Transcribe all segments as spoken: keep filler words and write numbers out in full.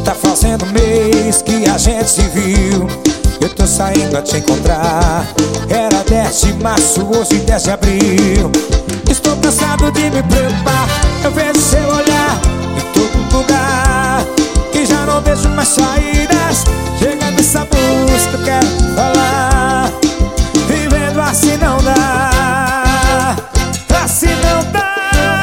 tá fazendo mês que a gente se viu. Eu tô saindo a te encontrar. Era dez de março, hoje dez de abril. Estou cansado de me preocupar. Eu vejo seu olhar em todo lugar e já não vejo mais saídas. Chega nessa busca, eu quero falar. Vivendo assim não dá, assim não dá.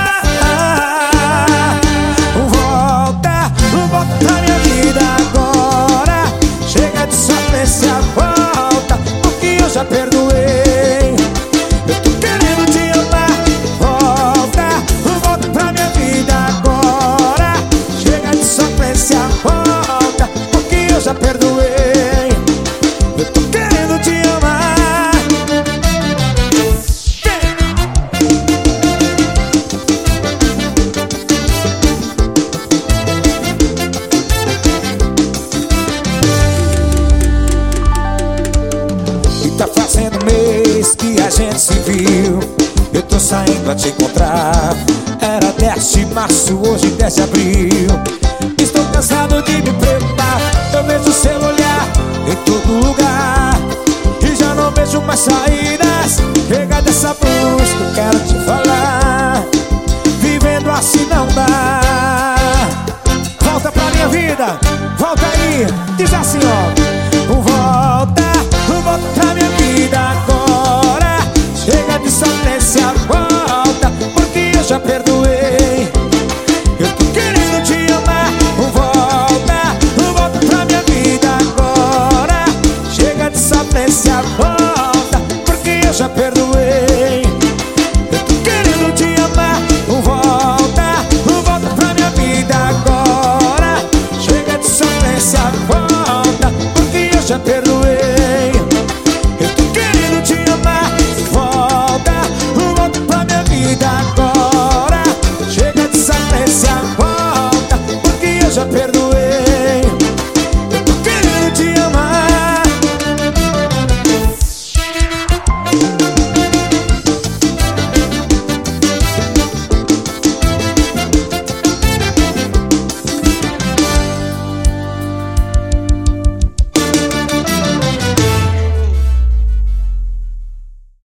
Volta, volta pra minha vida agora. Chega de sofrência, volta, porque eu já perdoei. Eu tô querendo te amar. Volta, volta pra minha vida agora. Chega de sofrência, volta, porque eu já perdoei. Eu tô querendo te amar. E tá fazendo mês que a gente se viu. Eu tô saindo a te encontrar. Era dez de março, hoje dez de abril. Estou cansado de me preocupar. Eu vejo seu olhar em todo lugar e já não vejo mais saídas. Chega dessa busca, eu quero te falar. Vivendo assim não dá. Volta pra minha vida, volta aí. Diz assim, ó.